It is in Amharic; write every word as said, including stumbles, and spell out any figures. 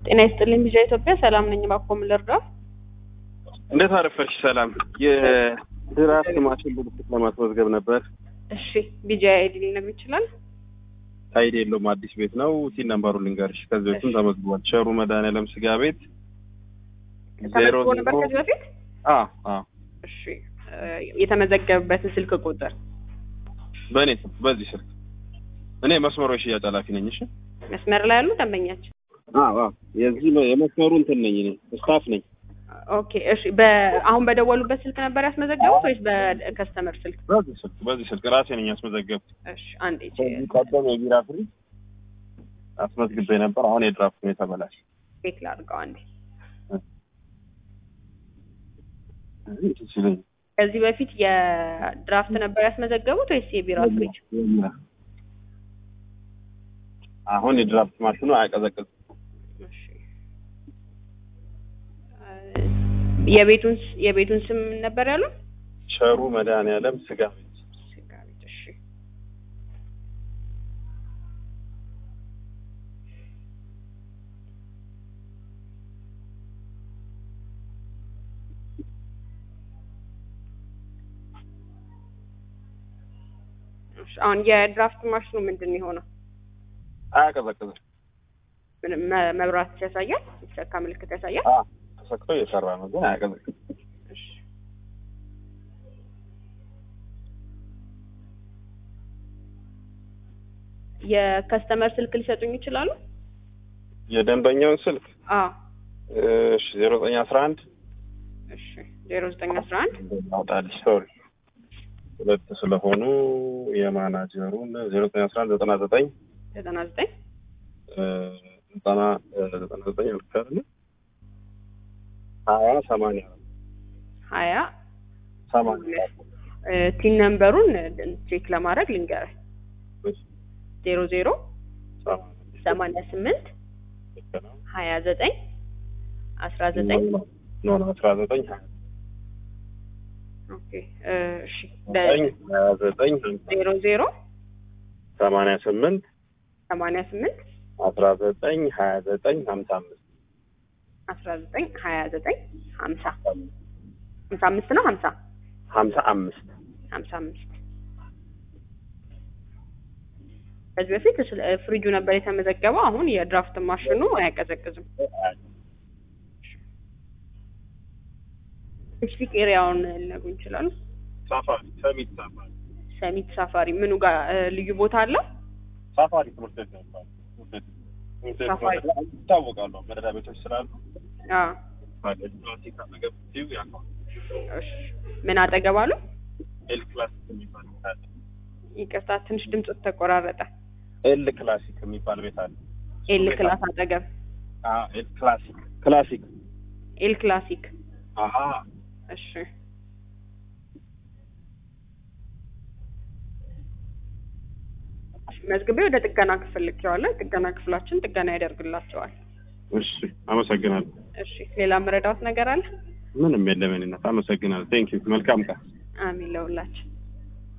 ጤና ይስጥልኝ ቢጃ ኢትዮጵያ ሰላም ነኝ ባኮም ልርዳ እንዴት አረፈርሽ ሰላም የድራፍት ማሽን ብልሽት ለማስመዝገብ ነበር እሺ ቢጃ አይዲ ሊነግር ይችላል አይዲ የለውም አዲስ ቤት ነው ሲን ነምበሩ ልንገርሽ ከዚህ በፊት ተመዝግቧል ሸሩ መድኃኒዓለም ስጋ ቤት ዜሮ ነበር ከዚህ በፊት አ አ እሺ የተመዘገበበትን ስልክ ቁጥር በኔ በዚህ ስልክ እኔ መስመሮች ያጣላፊ ነኝ እሺ መስመር ላይ ያሉ ደንበኛችን አዎ አዎ የዚህ የመስመሩ እንትን ነኝ እኔ ስታፍ ነኝ ኦኬ እሺ በአሁን በደወሉበት ስልክ ነበር ያስመዘገቡት ወይስ በከስተመር ስልክ በዚህ ስልክ በዚህ ስልክ ራሴ ነኝ ያስመዘገብኩት እሺ አንዴ ቀደም የቢራ ፍሪ አስመዝግቤ ነበር አሁን የድራፍት ነው የተበላሽ ቼክ ላድርገው አንዴ ከዚህ በፊት የድራፍት ነበር ያስመዘገቡት ወይስ የቢራ ፍሪ አሁን የድራፍት ማሽኑ አያቀዘቅዝም እሺ የቤቱን የቤቱን ስም ነበር ያለው ሸሩ መድኃኒዓለም ስጋ ቤት ስጋ ቤት እሺ አሁን የድራፍት ማሽኑ ምንድነው የሆነው አያቀዘቅዝም ምንም መብራት ያሳያል ይሰካ ምልክት ያሳያል አዎ ተሰክቶ እየሰራ ነው ግን አያቀዘቅዝም እሺ የከስተመር ስልክ ሊሰጡኝ ይችላሉ የደንበኛውን ስልክ አዎ እሺ ዜሮ ዘጠኝ አስራ አንድ እሺ ዜሮ ዘጠኝ አስራ አንድ አውጣልሽ ሶሪ ሁለት ስለሆኑ የማናጀሩን ዜሮ ዘጠኝ አስራ አንድ ዘጠና ዘጠኝ ዘጠና ዘጠኝ ዘጠና ዘጠና ዘጠኝ አልከረለ ሀያ ሰማንያ ሀያ ሰማንያ ቲን ነምበሩን ቼክ ለማድረግ ልንገርህ ዜሮ ዜሮ ሰማንያ ስምንት ሀያ ዘጠኝ አስራ ዘጠኝ ኖ ኖ አስራ ዘጠኝ ኦኬ እሺ ሀያ ዘጠኝ ዜሮ ዜሮ ሰማንያ ስምንት ሰማንያ ስምንት አስራ ዘጠኝ ሀያ ዘጠኝ ሀምሳ አምስት አስራ ዘጠኝ ሀያ ዘጠኝ ሀምሳ ሀምሳ አምስት ነው ሀምሳ ሀምሳ አምስት ሀምሳ አምስት ከዚህ በፊት ፍሪጁ ነበር የተመዘገበው አሁን የድራፍት ማሽኑ አያቀዘቅዝም ስፔሲፊክ ኤሪያውን ልነግሩ ይችላሉ ሳፋሪ ሰሚት ሳፋሪ ሰሚት ሳፋሪ ምኑ ጋር ልዩ ቦታ አለው ሳፋሪ ትምህርት ቤት ነው ሳፋሪ ታወቃሉ መረዳ ቤቶች ስላሉ አዎ ማለት ፕላስቲክ አጠገብ ሲው ያለው እሺ ምን አጠገብ አሉ ኤል ክላሲክ የሚባል ቤት አለ ይቅርታ ትንሽ ድምጽ ተቆራረጠ ኤል ክላሲክ የሚባል ቤት አለ ኤል ክላስ አጠገብ አዎ ኤል ክላሲክ ክላሲክ ኤል ክላሲክ አሃ እሺ መዝግቤ ወደ ጥገና ክፍል ልኬዋለሁ ጥገና ክፍላችን ጥገና ያደርግላቸዋል እሺ አመሰግናለሁ እሺ ሌላ መረዳት ነገር አለ ምንም የለም እኔና አመሰግናለሁ ቴንክ ዩ መልካም ቀን አሜን ለሁላችን